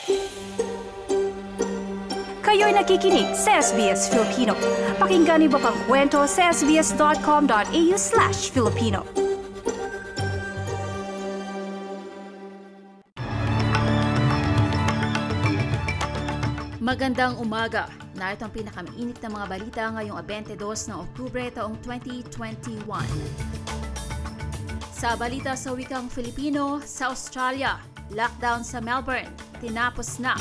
Kayo'y nakikinig sa SBS Filipino. Pakinggan niyo pa ang kwento sa sbs.com.au/Filipino. Magandang umaga. Narito ang pinakamainit na mga balita ngayong 22 ng Oktubre taong 2021. Sa balita sa wikang Filipino, sa Australia, lockdown sa Melbourne, tinapos na.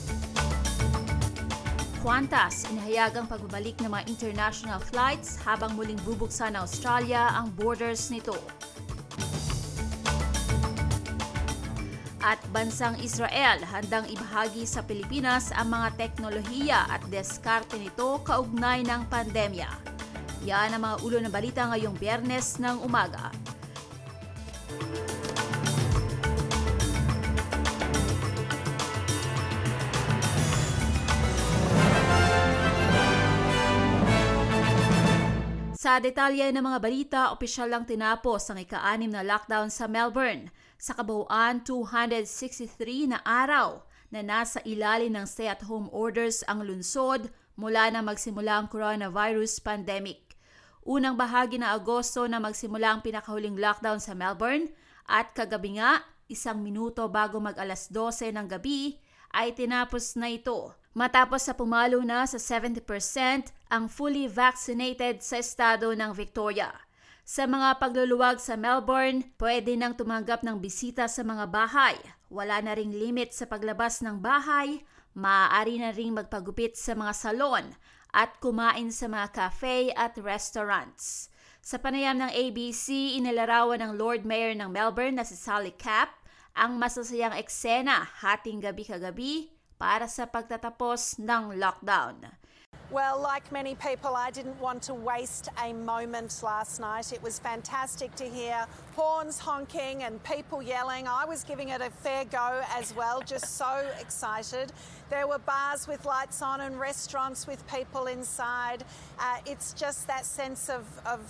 Qantas, inahayagang pagbabalik ng mga international flights habang muling bubuksan ng Australia ang borders nito. At bansang Israel, handang ibahagi sa Pilipinas ang mga teknolohiya at diskarte nito kaugnay ng pandemya. Yan ang mga ulo ng balita ngayong Biyernes ng umaga. Sa detalye ng mga balita, opisyal lang tinapos ang ika-6 na lockdown sa Melbourne. Sa kabuuan, 263 na araw na nasa ilalim ng stay-at-home orders ang lungsod mula na magsimula ang coronavirus pandemic. Unang bahagi na Agosto na magsimula ang pinakahuling lockdown sa Melbourne at kagabi nga, 1 minuto bago mag-alas 12 ng gabi, ay tinapos na ito. Matapos sa pumalo na sa 70% ang fully vaccinated sa estado ng Victoria. Sa mga pagluluwag sa Melbourne, pwede nang tumanggap ng bisita sa mga bahay. Wala na ring limit sa paglabas ng bahay, maaari na ring magpagupit sa mga salon at kumain sa mga cafe at restaurants. Sa panayam ng ABC, inilarawan ng Lord Mayor ng Melbourne na si Sally Capp ang masasayang eksena hating gabi-kagabi para sa pagtatapos ng lockdown. Well, like many people, I didn't want to waste a moment last night. It was fantastic to hear horns honking and people yelling. I was giving it a fair go as well, just so excited. There were bars with lights on and restaurants with people inside. It's just that sense of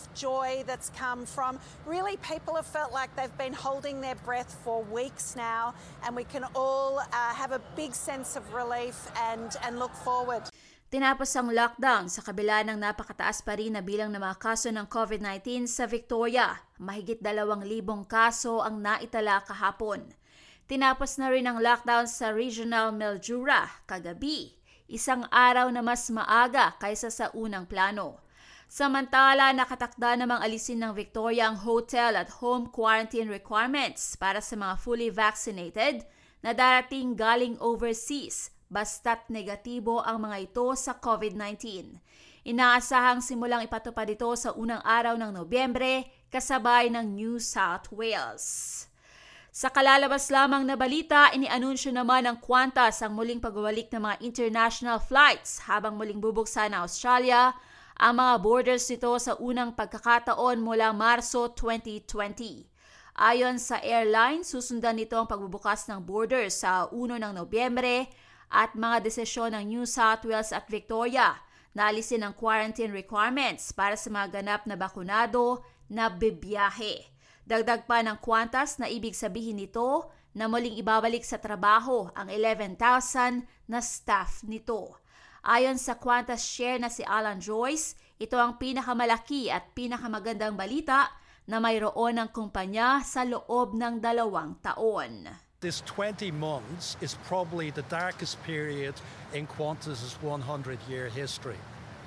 joy that's come from really people have felt like they've been holding their breath for weeks now, and we can all have a big sense of relief and look forward. Tinapos ang lockdown sa kabila ng napakataas pa rin na bilang ng mga kaso ng COVID-19 sa Victoria. Mahigit 2,000 kaso ang naitala kahapon. Tinapos na rin ang lockdown sa Regional Mildura kagabi, 1 araw na mas maaga kaysa sa unang plano. Samantala, nakatakda namang alisin ng Victoria ang hotel at home quarantine requirements para sa mga fully vaccinated na darating galing overseas, basta't negatibo ang mga ito sa COVID-19. Inaasahang simulang ipatupad ito sa unang araw ng Nobyembre kasabay ng New South Wales. Sa kalalabas lamang na balita, inianunsyo naman ng Qantas ang muling pagbabalik ng mga international flights habang muling bubuksan ng Australia ang mga borders nito sa unang pagkakataon mula Marso 2020. Ayon sa airline, susundan nito ang pagbubukas ng borders sa 1 ng Nobyembre at mga desisyon ng New South Wales at Victoria na alisin ang quarantine requirements para sa mga ganap na bakunado na bibiyahe. Dagdag pa ng Qantas na ibig sabihin nito na muling ibabalik sa trabaho ang 11,000 na staff nito. Ayon sa Qantas chair na si Alan Joyce, ito ang pinakamalaki at pinakamagandang balita na mayroon ng kumpanya sa loob ng 2 taon. This 20 months is probably the darkest period in Qantas's 100-year history.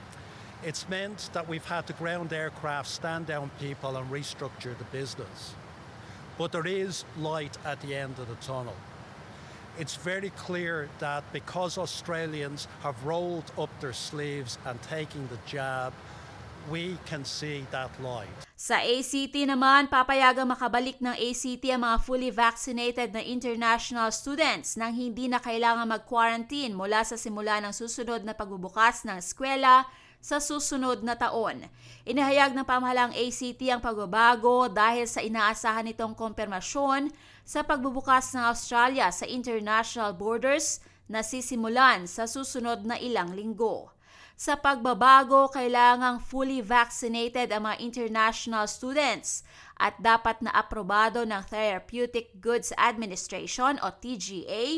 It's meant that we've had to ground aircraft, stand down people and restructure the business. But there is light at the end of the tunnel. It's very clear that because Australians have rolled up their sleeves and taken the jab, we can see that light. Sa ACT naman, papayagang makabalik ng ACT ang mga fully vaccinated na international students nang hindi na kailangan mag-quarantine mula sa simula ng susunod na pagbubukas ng eskwela sa susunod na taon. Inahayag ng pamahalaang ACT ang pagbabago dahil sa inaasahan nitong kompirmasyon sa pagbubukas ng Australia sa international borders na sisimulan sa susunod na ilang linggo. Sa pagbabago, kailangang fully vaccinated ang mga international students at dapat na aprobado ng Therapeutic Goods Administration o TGA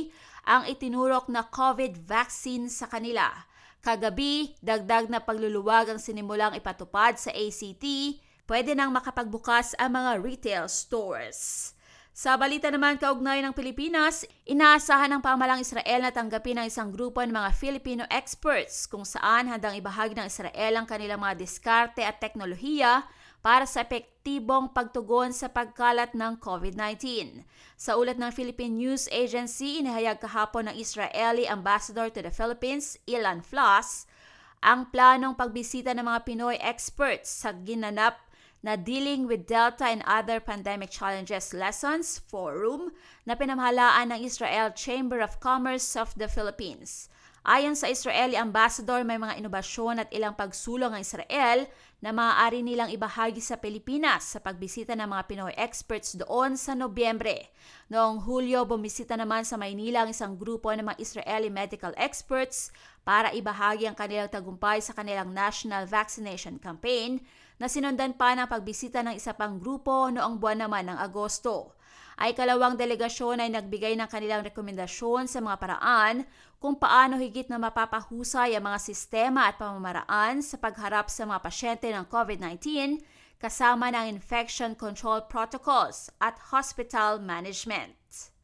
ang itinurok na COVID vaccine sa kanila. Kagabi, dagdag na pagluluwag ang sinimulang ipatupad sa ACT, pwede nang makapagbukas ang mga retail stores. Sa balita naman kaugnay ng Pilipinas, inaasahan ng pamahalang Israel na tanggapin ng isang grupo ng mga Filipino experts kung saan handang ibahagi ng Israel ang kanilang mga diskarte at teknolohiya para sa epektibong pagtugon sa pagkalat ng COVID-19. Sa ulat ng Philippine News Agency, inihayag kahapon ng Israeli Ambassador to the Philippines, Ilan Flas, ang planong pagbisita ng mga Pinoy experts sa ginanap na Dealing with Delta and Other Pandemic Challenges Lessons Forum na pinamahalaan ng Israel Chamber of Commerce of the Philippines. Ayon sa Israeli Ambassador, may mga inobasyon at ilang pagsulong ang Israel na maaari nilang ibahagi sa Pilipinas sa pagbisita ng mga Pinoy experts doon sa Nobyembre. Noong Hulyo, bumisita naman sa Maynila ang isang grupo ng mga Israeli medical experts para ibahagi ang kanilang tagumpay sa kanilang national vaccination campaign na sinundan pa ng pagbisita ng isa pang grupo noong buwan naman ng Agosto. Ay kalawang delegasyon ay nagbigay ng kanilang rekomendasyon sa mga paraan kung paano higit na mapapahusay ang mga sistema at pamamaraan sa pagharap sa mga pasyente ng COVID-19 kasama ng infection control protocols at hospital management.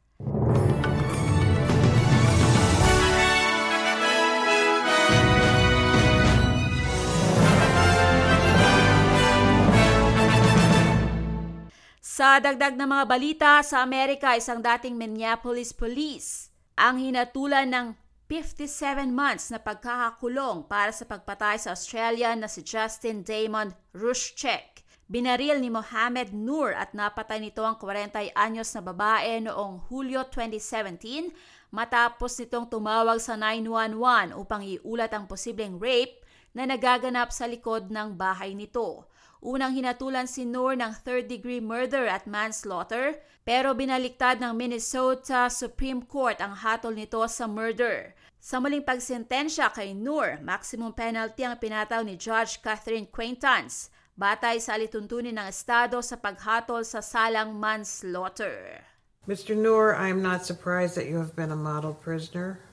Sa dagdag ng mga balita, sa Amerika, isang dating Minneapolis police ang hinatulan ng 57 months na pagkakakulong para sa pagpatay sa Australian na si Justin Damon Rushchek. Binaril ni Mohamed Noor at napatay nito ang 40 anyos na babae noong Hulyo 2017 matapos nitong tumawag sa 911 upang iulat ang posibleng rape na nagaganap sa likod ng bahay nito. Unang hinatulan si Noor ng third-degree murder at manslaughter, pero binaliktad ng Minnesota Supreme Court ang hatol nito sa murder. Sa muling pagsentensya kay Noor, maximum penalty ang pinataw ni Judge Catherine Quaintance, batay sa alituntunin ng Estado sa paghatol sa salang manslaughter. Mr. Noor, I am not surprised that you have been a model prisoner.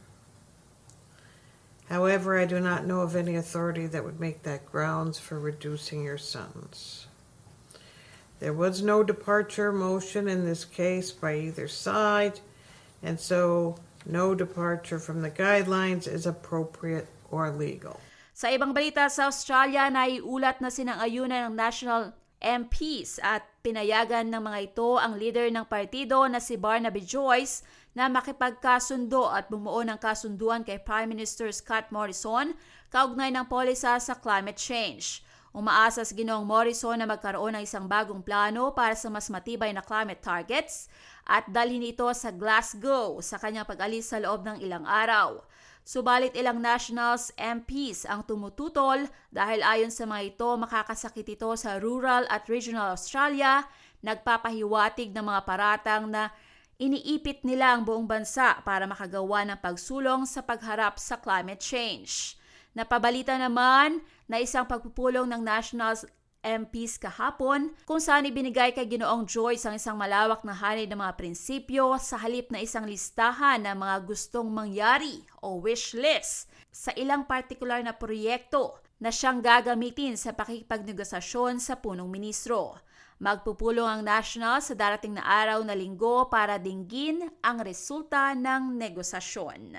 However, I do not know of any authority that would make that grounds for reducing your sentence. There was no departure motion in this case by either side, and so no departure from the guidelines is appropriate or legal. Sa ibang balita sa Australia, naiulat na sinang-ayunan ng National MPs at pinayagan ng mga ito ang leader ng partido na si Barnaby Joyce na makipagkasundo at bumuo ng kasunduan kay Prime Minister Scott Morrison kaugnay ng polisa sa climate change. Umaasa si Ginoong Morrison na magkaroon ng isang bagong plano para sa mas matibay na climate targets at dalhin ito sa Glasgow sa kanyang pag-alis sa loob ng ilang araw. Subalit ilang Nationals MPs ang tumututol dahil ayon sa mga ito makakasakit ito sa rural at regional Australia, nagpapahiwatig ng mga paratang na iniipit nila ang buong bansa para makagawa ng pagsulong sa pagharap sa climate change. Napabalita naman na isang pagpupulong ng Nationals MPs kahapon kung saan ibinigay kay Ginoong Joyce ang isang malawak na hanay ng mga prinsipyo sa halip na isang listahan ng mga gustong mangyari o wish list sa ilang partikular na proyekto na siyang gagamitin sa pakikipagnegosasyon sa punong ministro. Magpupulong ang National sa darating na araw na Linggo para dinggin ang resulta ng negosasyon.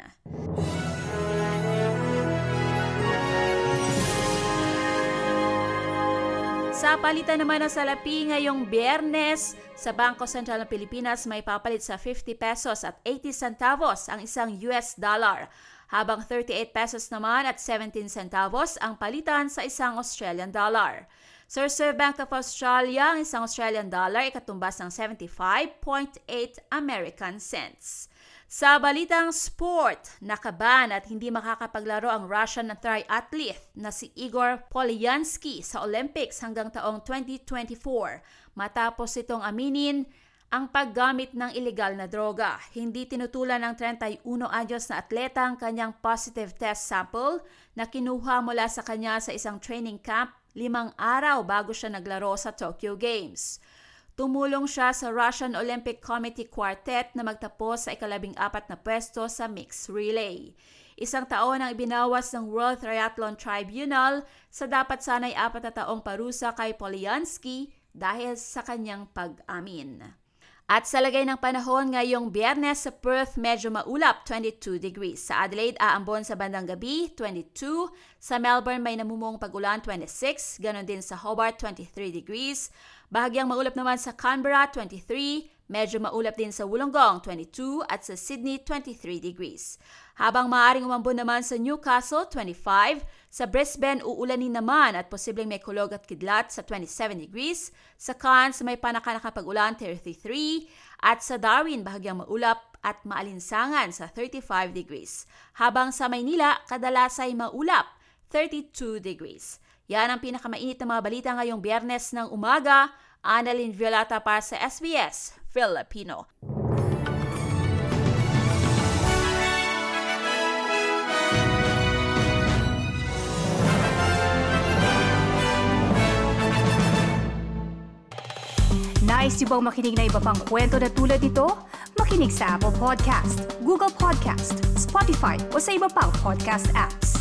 Sa palitan naman ng salapi ngayong Biyernes, sa Bangko Sentral ng Pilipinas may papalit sa 50 pesos at 80 centavos ang isang US dollar, habang 38 pesos naman at 17 centavos ang palitan sa isang Australian dollar. Sa Reserve Bank of Australia, ang isang Australian dollar ay katumbas ng 75.8 American cents. Sa balitang sport, nakaban at hindi makakapaglaro ang Russian na triathlete na si Igor Polyansky sa Olympics hanggang taong 2024 matapos itong aminin ang paggamit ng ilegal na droga. Hindi tinutulan ng 31 anyos na atleta ang kanyang positive test sample na kinuha mula sa kanya sa isang training camp 5 araw bago siya naglaro sa Tokyo Games. tumulong siya sa Russian Olympic Committee Quartet na magtapos sa ika-14 na pwesto sa mixed relay. 1 taon ang ibinawas ng World Triathlon Tribunal sa dapat sanay 4 na taong parusa kay Polyansky dahil sa kanyang pag-amin. At sa lagay ng panahon ngayong Biyernes sa Perth, medyo maulap, 22 degrees. Sa Adelaide, aambon sa bandang gabi, 22. Sa Melbourne, may namumuong pag-ulan, 26. Ganon din sa Hobart, 23 degrees. Bahagyang maulap naman sa Canberra, 23. Medyo maulap din sa Wollongong, 22. At sa Sydney, 23 degrees. Habang maaaring umambon naman sa Newcastle, 25. Sa Brisbane, uulanin naman at posibleng may kulog at kidlat sa 27 degrees. Sa Cairns, may panaka-pag-ulan, 33. At sa Darwin, bahagyang maulap at maalinsangan sa 35 degrees. Habang sa Maynila, kadalas ay maulap, 32 degrees. Yan ang pinakamainit na mga balita ngayong Biyernes ng umaga. Annalyn Violata para sa SBS Filipino. Nice yung bang makinig na iba pang kwento na tulad ito? Makinig sa Apple Podcast, Google Podcast, Spotify o sa iba pang podcast apps.